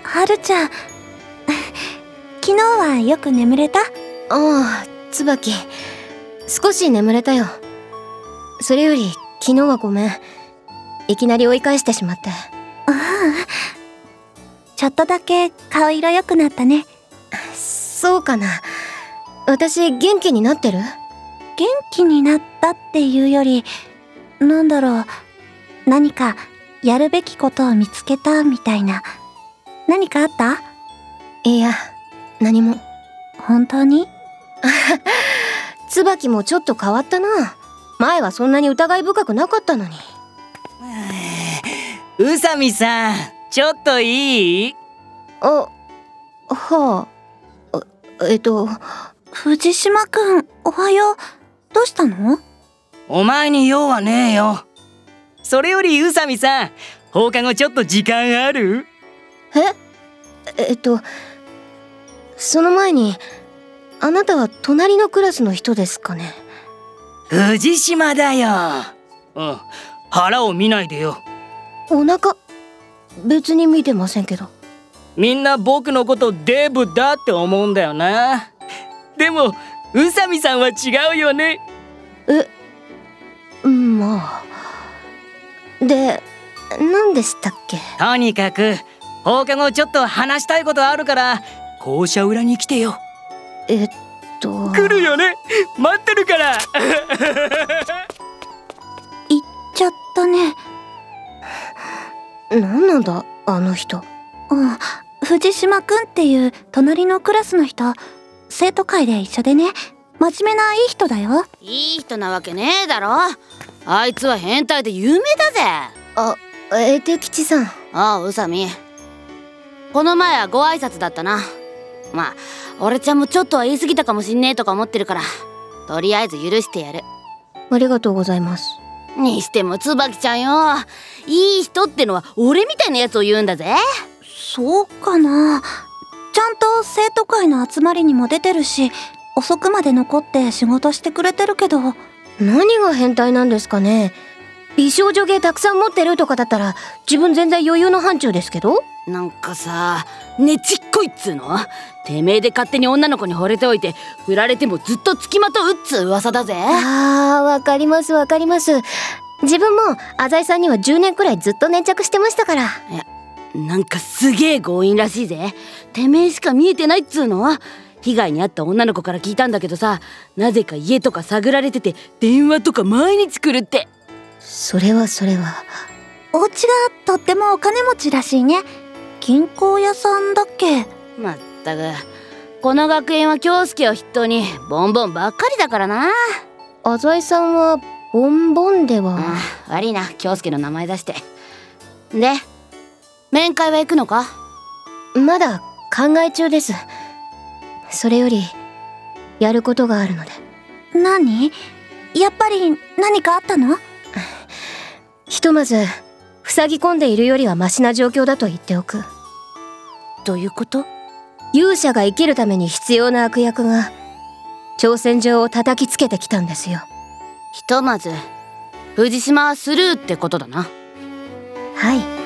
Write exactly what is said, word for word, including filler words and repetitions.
はるちゃん昨日はよく眠れた？ ああ、椿、少し眠れたよ。それより昨日はごめん、いきなり追い返してしまって。 ああ、ちょっとだけ顔色良くなったね。 そうかな。私元気になってる？ 元気になったっていうより、なんだろう、何かやるべきことを見つけたみたいな。何かあった？ いや、何も。 本当に？ 椿もちょっと変わったな。前はそんなに疑い深くなかったのに。 宇佐美さん、ちょっといい？ あ、はあ、えっと藤島くん、おはよう。どうしたの？ お前に用はねえよ。それより宇佐美さん、放課後ちょっと時間ある？ ええっとその前に、あなたは隣のクラスの人ですかね？ 藤島だよ。うん、腹を見ないでよ。 お腹、別に見てませんけど。 みんな僕のことデブだって思うんだよな。でも宇佐美さんは違うよね。 え、まあ。で、何でしたっけ？ とにかく放課後ちょっと話したいことあるから校舎裏に来てよ。 えっと来るよね。待ってるから。 行っちゃったね。 何なんだあの人。 うん、藤島くんっていう隣のクラスの人、生徒会で一緒でね、真面目ないい人だよ。 いい人なわけねえだろ。あいつは変態で有名だぜ。 あ、えて吉さん。 ああ、宇佐美、この前はご挨拶だったな。まあ俺ちゃんもちょっとは言い過ぎたかもしんねえとか思ってるから、とりあえず許してやる。 ありがとうございます。 にしても椿ちゃんよ、いい人ってのは俺みたいなやつを言うんだぜ。 そうかな。ちゃんと生徒会の集まりにも出てるし、遅くまで残って仕事してくれてるけど。 何が変態なんですかね。美少女芸たくさん持ってるとかだったら自分全然余裕の範疇ですけど。 なんかさ、ねちっこいっつうの。てめえで勝手に女の子に惚れておいて、振られてもずっとつきまとうっつう噂だぜ。 あー、わかりますわかります。自分も浅井さんにはじゅうねんくらいずっと粘着してましたから。 いや、なんかすげえ強引らしいぜ。てめえしか見えてないっつうの。被害に遭った女の子から聞いたんだけどさ、なぜか家とか探られてて電話とか毎日来るって。 それはそれは。 お家がとってもお金持ちらしいね。銀行屋さんだっけ？ まったく、この学園は京介を筆頭にボンボンばっかりだからな。 浅井さんはボンボンでは。 ああ、悪いな、京介の名前出して。で、面会は行くのか？ まだ考え中です。それよりやることがあるので。 何？やっぱり何かあったの？ ひとまず塞ぎ込んでいるよりはマシな状況だと言っておく。 どういうこと？ 勇者が生きるために必要な悪役が挑戦状を叩きつけてきたんですよ。 ひとまず藤島はスルーってことだな。 はい。